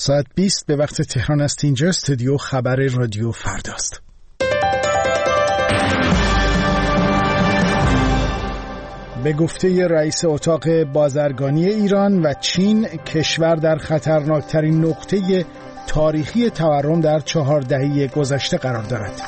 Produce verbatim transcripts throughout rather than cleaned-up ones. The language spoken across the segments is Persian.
ساعت بیست به وقت تهران است. اینجا استودیو خبر رادیو فرداست. به گفته رئیس اتاق بازرگانی ایران و چین، کشور در خطرناکترین نقطه تاریخی تورم در چهار دهه گذشته قرار دارد.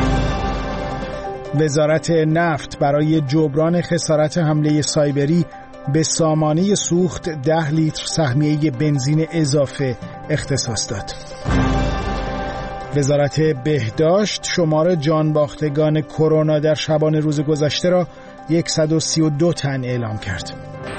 وزارت نفت برای جبران خسارت حمله سایبری به سامانه سوخت ده لیتر سهمیه بنزین اضافه اختصاص داد. وزارت بهداشت شمار جانباختگان کرونا در شبانه روز گذشته را صد و سی و دو تن اعلام کرد.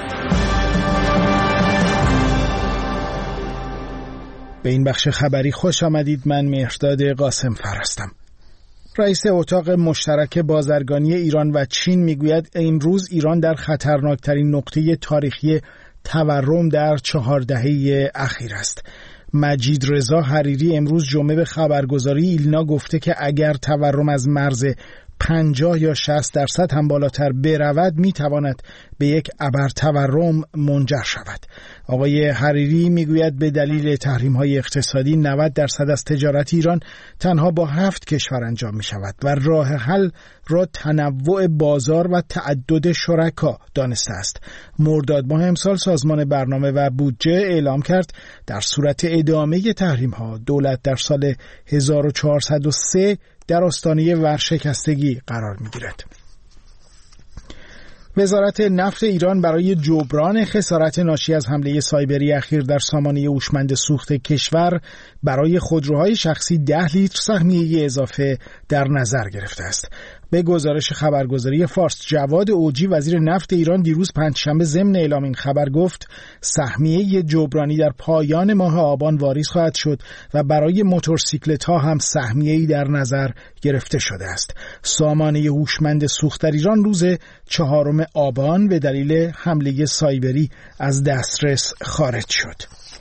به این بخش خبری خوش آمدید. من مهرداد قاسم فر هستم. رئیس اتاق مشترک بازرگانی ایران و چین میگوید امروز ایران در خطرناکترین نقطه تاریخی تورم در چهار دهه اخیر است. مجید رضا حریری امروز جمعه به خبرگزاری ایلنا گفته که اگر تورم از مرز پنجاه یا شصت درصد هم بالاتر برود میتواند به یک ابر تورم منجر شود. آقای حریری میگوید به دلیل تحریم‌های اقتصادی نود درصد از تجارت ایران تنها با هفت کشور انجام می شود و راه حل را تنوع بازار و تعدد شرکا دانسته است. مرداد ماه امسال سازمان برنامه و بودجه اعلام کرد در صورت ادامه تحریم‌ها دولت در سال هزار و چهارصد و سه در آستانه ورشکستگی قرار می‌گیرد. وزارت نفت ایران برای جبران خسارت ناشی از حمله سایبری اخیر در سامانه هوشمند سوخت کشور برای خودروهای شخصی ده لیتر سهمیه اضافه در نظر گرفته است. به گزارش خبرگزاری فارس، جواد اوجی وزیر نفت ایران دیروز پنجشنبه ضمن اعلام این خبر گفت سهمیه جبرانی در پایان ماه آبان واریز خواهد شد و برای موتورسیکلت‌ها هم سهمیه‌ای در نظر گرفته شده است. سامانه هوشمند سوخت در ایران روز چهارم آبان به دلیل حمله سایبری از دسترس خارج شد.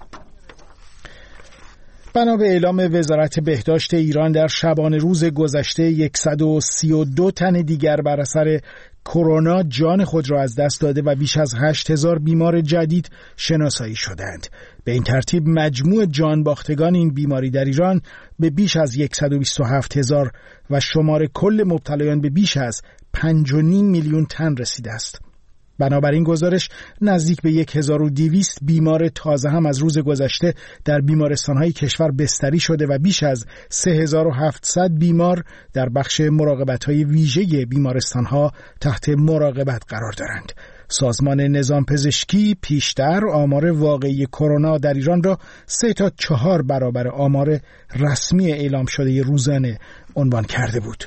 بنا به اعلام وزارت بهداشت ایران در شبانه روز گذشته صد و سی و دو تن دیگر بر اثر کرونا جان خود را از دست داده و بیش از هشت هزار بیمار جدید شناسایی شدند. به این ترتیب مجموع جان باختگان این بیماری در ایران به بیش از صد و بیست و هفت هزار و شمار کل مبتلایان به بیش از پنج و نیم میلیون تن رسیده است. بنابراین گزارش نزدیک به هزار و دویست بیمار تازه هم از روز گذشته در بیمارستان‌های کشور بستری شده و بیش از سه هزار و هفتصد بیمار در بخش مراقبت‌های ویژه بیمارستان‌ها تحت مراقبت قرار دارند. سازمان نظام پزشکی پیشتر آمار واقعی کرونا در ایران را سه تا چهار برابر آمار رسمی اعلام شده روزانه عنوان کرده بود.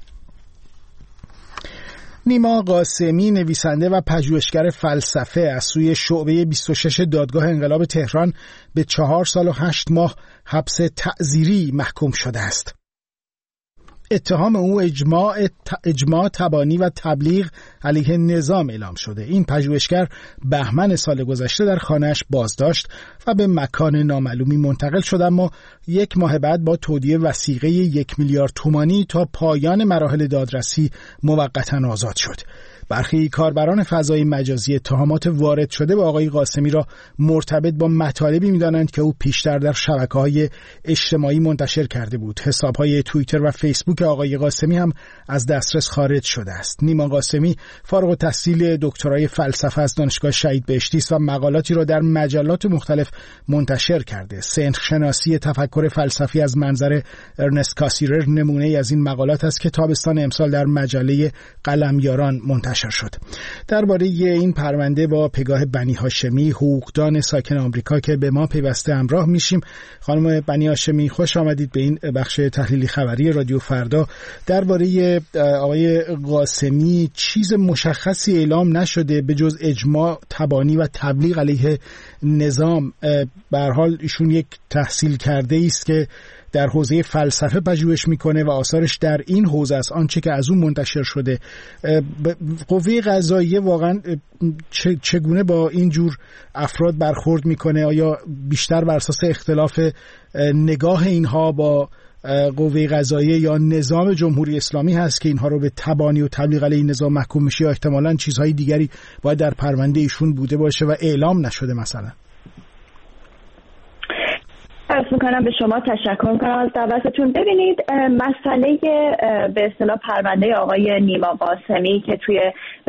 نیما قاسمی نویسنده و پژوهشگر فلسفه از سوی شعبه بیست و شش دادگاه انقلاب تهران به چهار سال و هشت ماه حبس تعزیری محکوم شده است. اتهام او اجماع اجماع تبانی و تبلیغ علیه نظام اعلام شده. این پژوهشگر بهمن سال گذشته در خانه‌اش بازداشت و به مکان نامعلومی منتقل شد، اما یک ماه بعد با تودیع وثیقه یک میلیارد تومانی تا پایان مراحل دادرسی موقتا آزاد شد. برخی کاربران فضای مجازی اتهامات وارد شده به آقای قاسمی را مرتبط با مطالبی می‌دانند که او پیشتر در شبکه‌های اجتماعی منتشر کرده بود. حساب‌های توییتر و فیسبوک آقای قاسمی هم از دسترس خارج شده است. نیما قاسمی فارغ التحصیل دکترای فلسفه از دانشگاه شهید بهشتی است و مقالاتی را در مجلات مختلف منتشر کرده. سنخ شناسی تفکر فلسفی از منظر ارنست کاسیرر نمونه‌ای از این مقالات است که تابستان امسال در مجله قلمیاران منتشر شد. درباره این پرونده با پگاه بنی هاشمی، حقوقدان ساکن آمریکا که به ما پیوسته همراه میشیم. خانم بنی هاشمی خوش آمدید به این بخش تحلیلی خبری رادیو فردا. درباره آقای قاسمی چیز مشخصی اعلام نشده به جز اجماع تبانی و تبلیغ علیه نظام. به هر حال ایشون یک تحصیل کرده است که در حوزه فلسفه پژوهش میکنه و آثارش در این حوزه است. آنچه که از اون منتشر شده، قوه قضاییه واقعا چگونه با این جور افراد برخورد میکنه؟ آیا بیشتر بر اساس اختلاف نگاه اینها با قوه قضاییه یا نظام جمهوری اسلامی هست که اینها رو به تبانی و تبلیغ علیه نظام محکوم میشه، یا احتمالاً چیزهای دیگری باید در پرونده ایشون بوده باشه و اعلام نشده مثلا؟ عرض میکنم به شما، تشکر میکنم از دعوتتون. ببینید مسئله به اصطلاح پرونده آقای نیما قاسمی که توی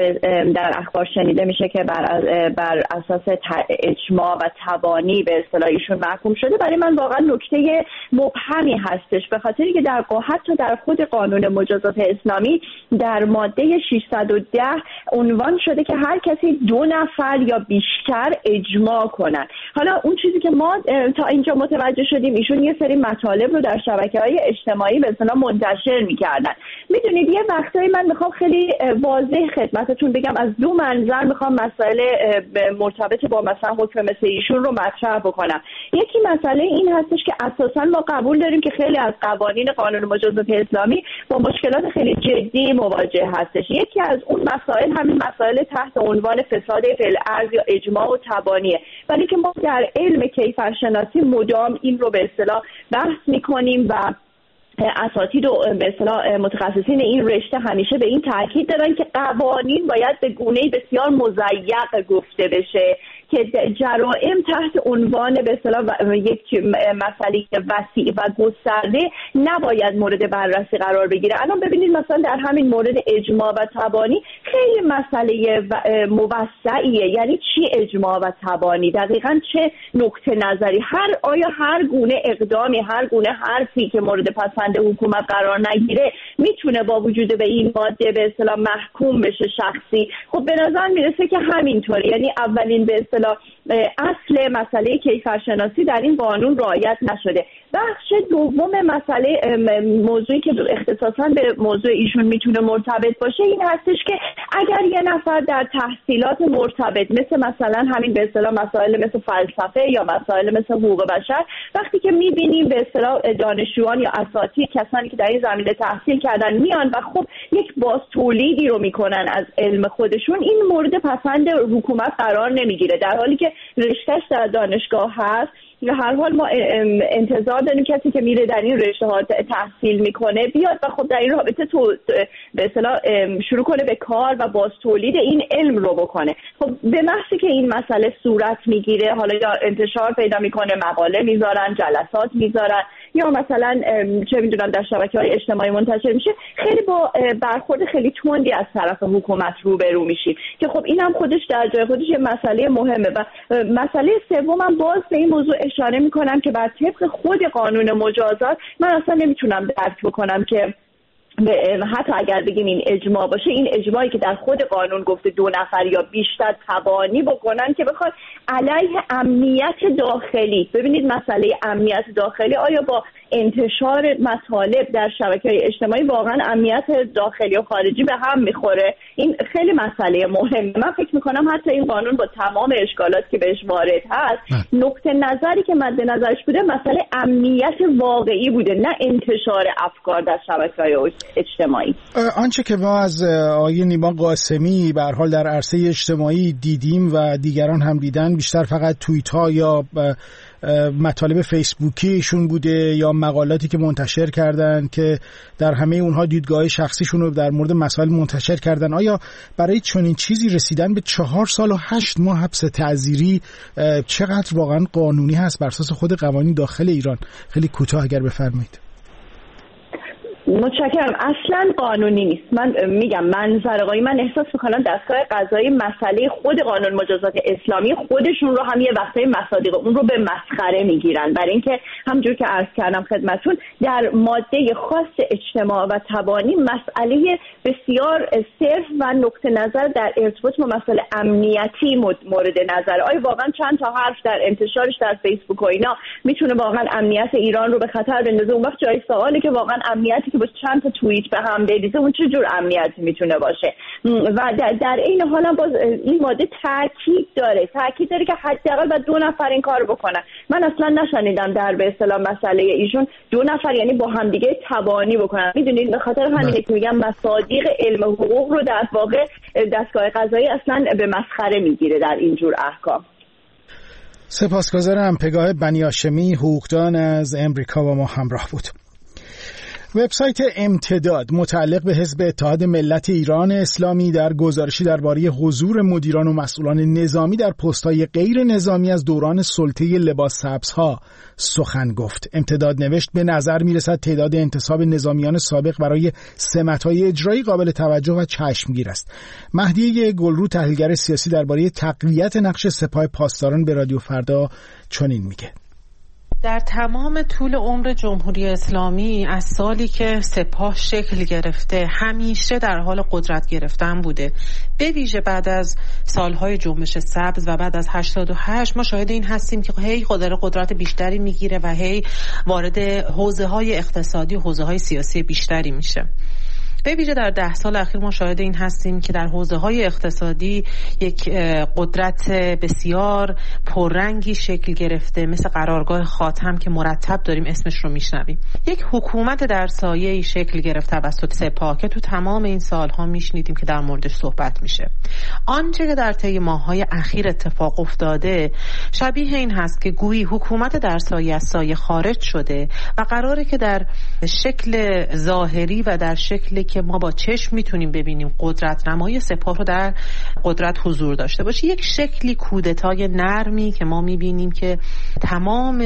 در اخبار شنیده میشه که بر, بر اساس اجماع و تبانی به اصطلاح ایشون محکوم شده، برای من واقعا نکته مبهمی هستش، به خاطری که در حتی در خود قانون مجازات اسلامی در ماده ششصد و ده عنوان شده که هر کسی دو نفر یا بیشتر اجماع کنن. حالا اون چیزی که ما تا اینجا متوجه شدیم، ایشون یه سری مطالب رو در شبکه‌های اجتماعی به اصطلاح منتشر می‌کردن. میدونید یه وقتایی من میخوام خیلی واضح خدمتتون بگم، از دو منظر میخوام مسائل مرتبط با مثلا حکم مثل ایشون رو مطرح بکنم. یکی مسئله این هستش که اساساً ما قبول داریم که خیلی از قوانین قانون مجازات اسلامی با مشکلات خیلی جدی مواجه هستش. یکی از اون مسائل همین مسائل تحت عنوان فساد فی‌الارض یا اجماع و تبانیه، ولی که ما در علم کیفرشناسی مدام این رو به اصطلاح بحث میکنیم و اساتید و به اصطلاح متخصصین این رشته همیشه به این تاکید دارن که قوانین باید به گونه‌ای بسیار مضیق گفته بشه که جرائم تحت عنوان به اصطلاح یک مسئله وسیع و گسترده نباید مورد بررسی قرار بگیره. الان ببینید مثلا در همین مورد اجماع و تبانی خیلی مسئله موسعیه. یعنی چی اجماع و تبانی؟ دقیقاً چه نقطه نظری؟ هر آیا هر گونه اقدامی، هر گونه حرفی که مورد پسند حکومت قرار نگیره میتونه با وجود به این ماده به اصطلاح محکوم بشه شخصی؟ خب به نظر میرسه که همینطوره. یعنی اولین به اصطلاح اصل مسئله کیفرشناسی در این قانون رعایت نشده. بخش دوم مسئله موضوعی که اختصاصا به موضوع ایشون میتونه مرتبط باشه این هستش که اگر یه نفر در تحصیلات مرتبط مثل مثلا همین به اصطلاح مسائل مثل فلسفه یا مسائل مثل حقوق بشر، وقتی که میبینیم به اصطلاح دانشجویان یا اساتید، کسانی که در این زمینه تحصیل کردن میان و خب یک باز تولیدی رو میکنن از علم خودشون، این مورد پسند حکومت قرار نمیگیره، در حالی که رشتهش در دانشگاه هست. و هر حال ما انتظار داریم کسی که میره در این رشته ها تحصیل میکنه بیاد و خب در این رابطه تو به اصطلاح شروع کنه به کار و باز تولید این علم رو بکنه. خب به محضی که این مسئله صورت میگیره، حالا یا انتشار پیدا میکنه، مقاله میذارن، جلسات میذارن، یا مثلا چه میدونم در شبکه‌های اجتماعی منتشر میشه، خیلی با برخورد خیلی تندی از طرف حکومت روبرو میشیم که خب اینم خودش در جای خودش یه مسئله مهمه. و مسئله سومم باز به این موضوع اشاره میکنم که بر طبق خود قانون مجازات من اصلا نمیتونم درک بکنم که حتی اگر بگیم این اجماع باشه، این اجماعی که در خود قانون گفته دو نفر یا بیشتر تبانی بکنن که بخواد علیه امنیت داخلی. ببینید مسئله امنیت داخلی آیا با انتشار مطالب در شبکه‌های اجتماعی واقعا امنیت داخلی و خارجی به هم میخوره؟ این خیلی مسئله مهمه. من فکر میکنم حتی این قانون با تمام اشکالات که بهش وارد هست، نقطه نظری که مد نظرش بوده مسئله امنیت واقعی بوده، نه انتشار افکار در شبکه‌های اجتماعی. آنچه که ما از آقای نیما قاسمی به هر حال در عرصه اجتماعی دیدیم و دیگران هم دیدن، بیشتر فقط توییت ها یا مطالب فیسبوکیشون بوده یا مقالاتی که منتشر کردن که در همه اونها دیدگاه شخصیشون رو در مورد مسائل منتشر کردن. آیا برای چنین چیزی رسیدن به چهار سال و هشت ماه حبس تعزیری چقدر واقعا قانونی هست بر اساس خود قوانین داخل ایران؟ خیلی کوتاه اگر بفرمایید. متشکرم. اصلا قانونی نیست. من میگم منظره‌ای من احساس میکنم دستگاه قضایی مسئله خود قانون مجازات اسلامی خودشون رو هم یه وقتای مصادیق اون رو به مسخره میگیرن، برای اینکه همونجور که عرض کردم خدمتتون در ماده خاص اجتماع و تبانی مسئله بسیار صرف و نقطه نظر در ارتباط با مسئله امنیتی مورد نظر. آیا واقعا چند تا حرف در انتشارش در فیسبوک و اینا میتونه واقعا امنیت ایران رو به خطر بندازه؟ اون وقت جای سواله که واقعا امنیتی که با چند تا توییت به هم بریزه اون چه جور امنیتی میتونه باشه؟ و در, در این حال هم باز این ماده تاکید داره تاکید داره که حداقل باید دو نفر این کارو بکنن. من اصلا نشنیدم در به اصطلاح مسئله ایشون دو نفر یعنی با هم دیگه تبانی بکنن. میدونید به خاطر همینه که میگم مصادیق علم حقوق رو در واقع دستگاه قضایی اصلا به مسخره میگیره در این جور احکام. سپاسگزارم. پگاه بنی هاشمی حقوقدان از امریکا با ما همراه بود. وبسایت امتداد متعلق به حزب اتحاد ملت ایران اسلامی در گزارشی درباره حضور مدیران و مسئولان نظامی در پست‌های غیر نظامی از دوران سلطه لباس سبزها سخن گفت. امتداد نوشت به نظر می‌رسد تعداد انتصاب نظامیان سابق برای سمت‌های اجرایی قابل توجه و چشمگیر است. مهدی گلرو تحلیلگر سیاسی درباره تقویت نقش سپاه پاسداران به رادیو فردا چنین میگه: در تمام طول عمر جمهوری اسلامی از سالی که سپاه شکل گرفته همیشه در حال قدرت گرفتن بوده. به ویژه بعد از سالهای جنبش سبز و بعد از هشتاد و هشت ما شاهد این هستیم که هی قدرت قدرت بیشتری میگیره و هی وارد حوزه‌های اقتصادی و حوزه‌های سیاسی بیشتری میشه. به ویژه در ده سال اخیر ما شاهد این هستیم که در حوزه‌های اقتصادی یک قدرت بسیار پررنگی شکل گرفته، مثل قرارگاه خاتم که مرتب داریم اسمش رو میشنویم. یک حکومت در سایه‌ای شکل گرفت توسط سپاه که تو تمام این سالها میشنیدیم که در موردش صحبت میشه. آنچه که در طی ماه‌های اخیر اتفاق افتاده شبیه این هست که گویی حکومت در سایه از سایه خارج شده و قراره که در شکل ظاهری و در شکلی که ما با چشم میتونیم ببینیم قدرت نمای سپاه رو در قدرت حضور داشته باشه. یک شکلی کودتای نرمی که ما میبینیم که تمام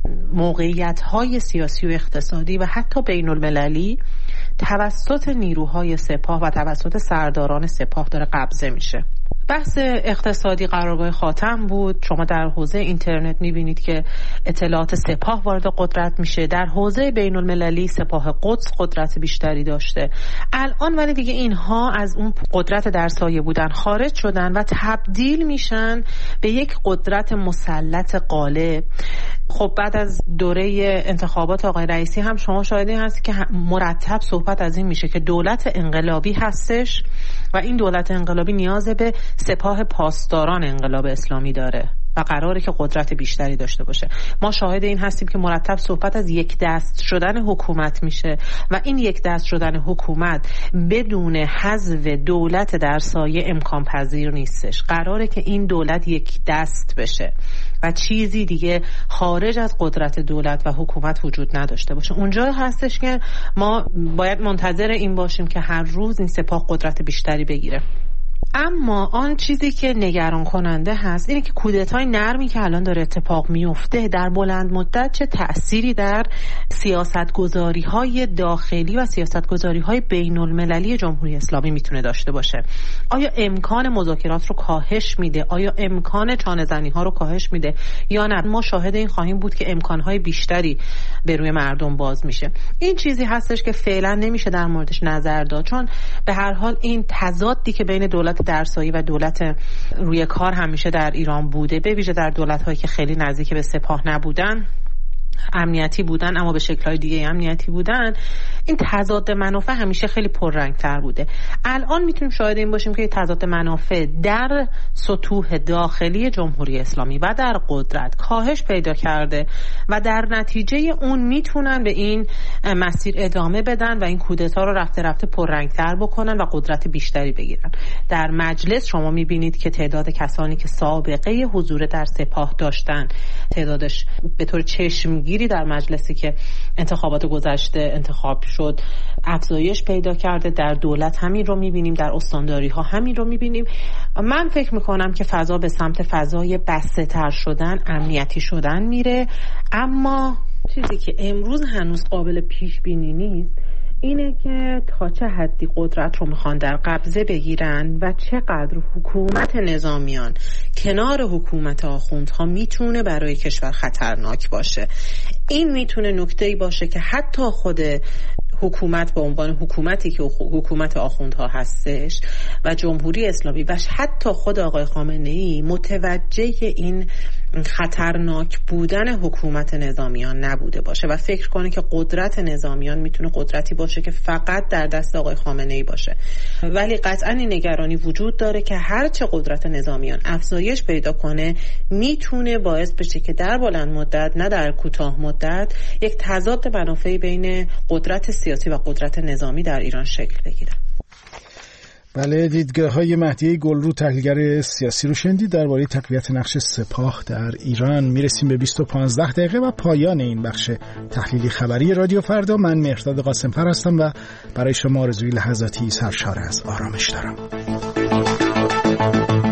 موقعیت‌های سیاسی و اقتصادی و حتی بین المللی توسط نیروهای سپاه و توسط سرداران سپاه داره قبضه میشه. بحث اقتصادی قرارگاه خاتم بود. شما در حوزه اینترنت میبینید که اطلاعات سپاه وارد قدرت میشه. در حوزه بین المللی سپاه قدس قدرت بیشتری داشته. الان ولی دیگه اینها از اون قدرت در سایه بودن خارج شدن و تبدیل میشن به یک قدرت مسلط غالب. خب بعد از دوره انتخابات آقای رئیسی هم شما شاهدی هست که مرتب صحبت از این میشه که دولت انقلابی هستش و این دولت انقلابی نیاز به سپاه پاسداران انقلاب اسلامی داره و قراره که قدرت بیشتری داشته باشه. ما شاهد این هستیم که مرتب صحبت از یک دست شدن حکومت میشه و این یک دست شدن حکومت بدون حذف دولت در سایه امکان پذیر نیستش. قراره که این دولت یک دست بشه و چیزی دیگه خارج از قدرت دولت و حکومت وجود نداشته باشه. اونجا هستش که ما باید منتظر این باشیم که هر روز این سپاه قدرت بیشتری بگیره. اما آن چیزی که نگران کننده هست اینه که کودتای نرمی که الان داره اتفاق میفته در بلند مدت چه تأثیری در سیاستگذاری‌های داخلی و سیاستگذاری‌های بین‌المللی جمهوری اسلامی میتونه داشته باشه. آیا امکان مذاکرات رو کاهش میده؟ آیا امکان چانه‌زنی‌ها رو کاهش میده یا نه؟ ما شاهد این خواهیم بود که امکان‌های بیشتری به روی مردم باز میشه. این چیزی هستش که فعلا نمیشه در موردش نظر داد، چون به هر حال این تضادی که بین دولت درسایی و دولت روی کار همیشه در ایران بوده، به ویژه در دولت‌هایی که خیلی نزدیک به سپاه نبودن، امنیتی بودن اما به شکل‌های دیگه امنیتی بودن، این تضاد منافع همیشه خیلی پررنگ‌تر بوده. الان میتونیم شاهد این باشیم که تضاد منافع در سطوح داخلی جمهوری اسلامی و در قدرت کاهش پیدا کرده و در نتیجه اون میتونن به این مسیر ادامه بدن و این کودتا رو رفته رفته پررنگ‌تر بکنن و قدرت بیشتری بگیرن. در مجلس شما میبینید که تعداد کسانی که سابقه حضور در سپاه داشتن تعدادش به طور چشمگیری در مجلسی که انتخابات گذشته انتخاب شد افزایش پیدا کرده. در دولت همین رو میبینیم، در استانداری ها همین رو میبینیم. من فکر میکنم که فضا به سمت فضای بسته تر شدن، امنیتی شدن میره، اما چیزی که امروز هنوز قابل پیش بینی نیست اینه که تا چه حدی قدرت رو میخوان در قبضه بگیرن و چقدر حکومت نظامیان کنار حکومت آخوندها میتونه برای کشور خطرناک باشه. این میتونه نکته‌ای باشه که حتی خود حکومت به عنوان حکومتی که حکومت آخوندها هستش و جمهوری اسلامی و حتی خود آقای خامنه‌ای متوجه این خطرناک بودن حکومت نظامیان نبوده باشه و فکر کنه که قدرت نظامیان میتونه قدرتی باشه که فقط در دست آقای خامنه‌ای باشه. ولی قطعا این نگرانی وجود داره که هرچه قدرت نظامیان افزایش پیدا کنه میتونه باعث بشه که در بلند مدت نه در کوتاه مدت یک تضاد منافعی بین قدرت سیاسی و قدرت نظامی در ایران شکل بگیره. بله، دیدگاه های مهدی گلرو تحلیلگر سیاسی رو شنیدید درباره تقویت نقش سپاه در ایران. میرسیم به بیست و پانزده دقیقه و پایان این بخش تحلیلی خبری رادیو فردا. من مهرداد قاسم‌فر هستم و برای شما آرزوی لحظاتی سرشار از آرامش دارم.